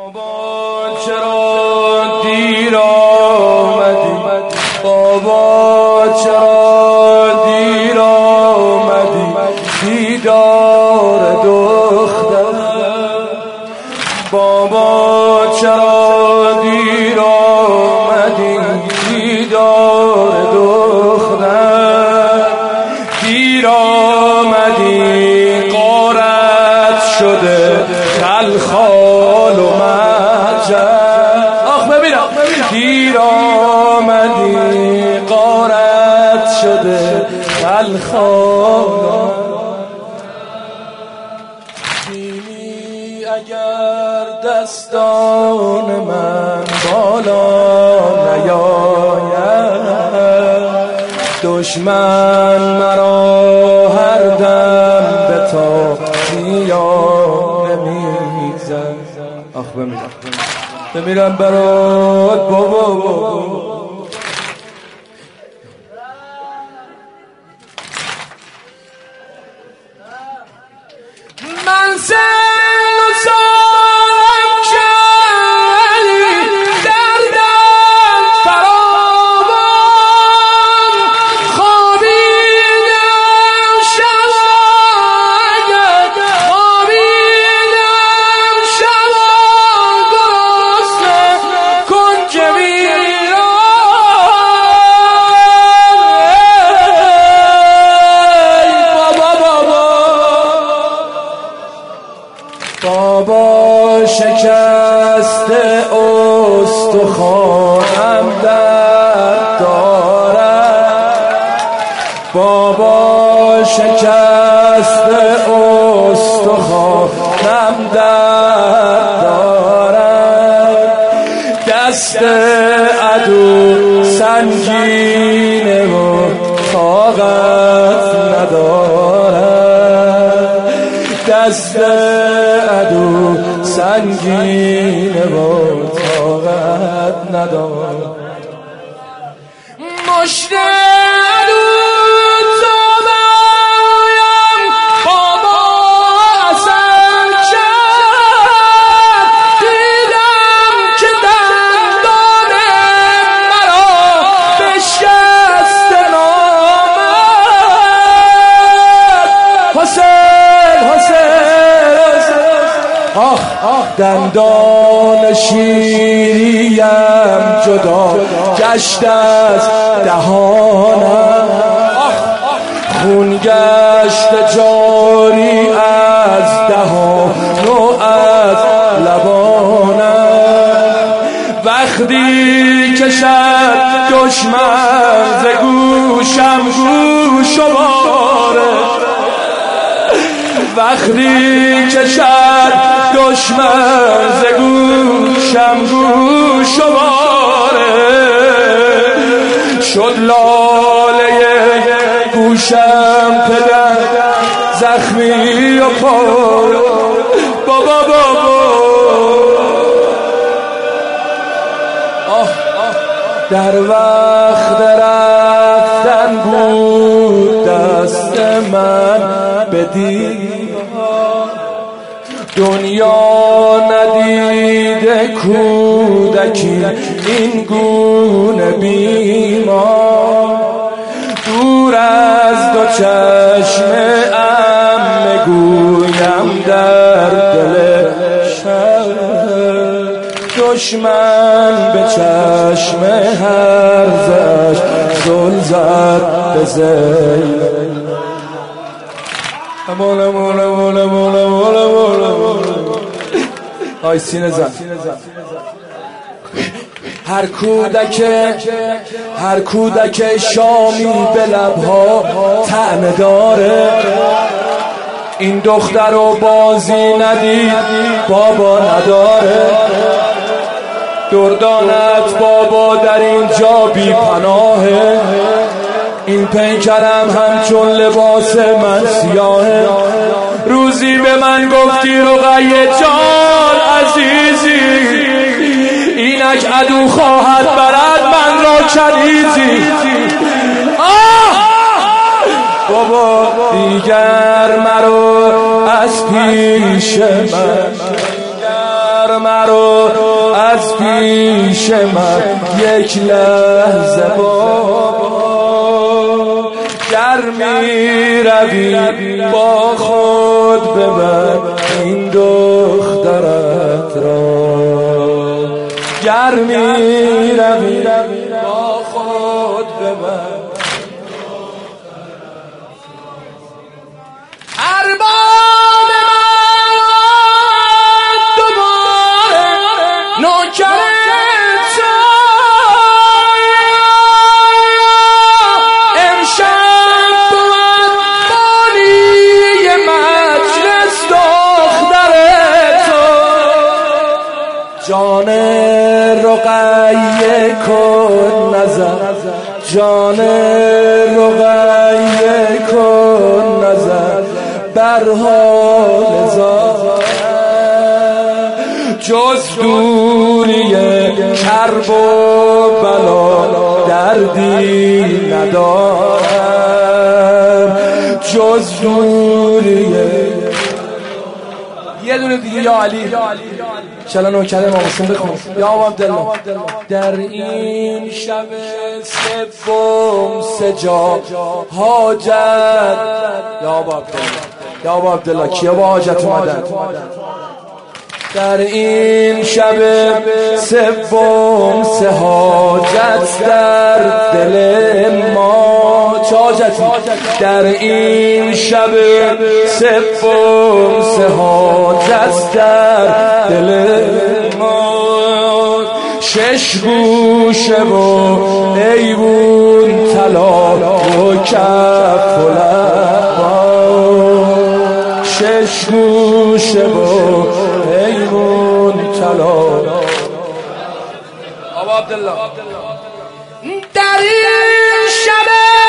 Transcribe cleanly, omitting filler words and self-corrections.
بابا چرا دیر آمدی، بابا چرا دیر آمدی، دیدار دختر. بابا چرا دیر آمدی، دیدار دختر. دیر آمدی غارت شده خلخال و دیر آمدی غارت شده خلخال. بینی اگر دستان من بالا نیاید، دشمن مرا هر دم به تا میانه میزد. آخ بمیرم برات بابا. من سن و سالم کلی دردم فراوان، خوابیدم شب خوابیدم شب گرسنه کنج بابا شکست استخوانم درد دارد، بابا شکست استخوانم درد دارد. دست عدو سنگینه و طاقت ندارد، دست عدو سنگینه و طاقت ندارد. مشت عدو تا برایم بابا اصل کرد، دیدم که دندان مرا بشکست نامد. حسین دندان شیریم جدا گشت از دهانم، خون گشت جاری از دهان و از لبانم. وقتی کشد دشمن ز گوشم گوش و باره، وقتی کشد دشمن ز گوشم گوش و باره، شد لاله گوشم پدر زخمی و پاره. بابا در وقت رفتن بود دست من به دیوار، دنیا ندیده کودکی این گونه بیمار. دور از دو چشم میگویم در دل شب، دشمن به چشم هرزش زل زد به زیل. آی سینه زن. هر کودک شامی به لبها طعنه داره، این دختر رو بازی ندید بابا نداره. دردانت بابا در اینجا بی پناهه، این پیکرم همچون لباس من سیاهه. روزی به من گفتی رقیه جان عزیزی، اینک عدو خواهد برد من را کنیزی. بابا دیگر مرو از پیش من، دیگر مرو پیش من یک لحظه بابا، گر می روی با خود ببر این دخترت را، گر می روی با خود ببر ارباب من دوباره نوکر تو، امشب بود بانی مجلس دختر تو، جان رقیه کن نظر، جان رقیه کن نظر بر حال زارم، جز دوری کرب و بلا دردی ندارم، جز دوری یه دونه دیگه یا علی چلا نوکر امام حسین بخون یا ابو عبدالله. در این شب سوم سجا حاجت یا ابو عبدالله، یا ابو عبدالله کیا با حاجت اومدن؟ در این شب سوم سه حاجت در دل ما، چه حاجتی؟ در این شب سوم سه حاجت در دل ما، شش گوشه و ایوون طلا و کف و لبا، شش گوشه و ایوون طلا. ابو عبدالله در این شب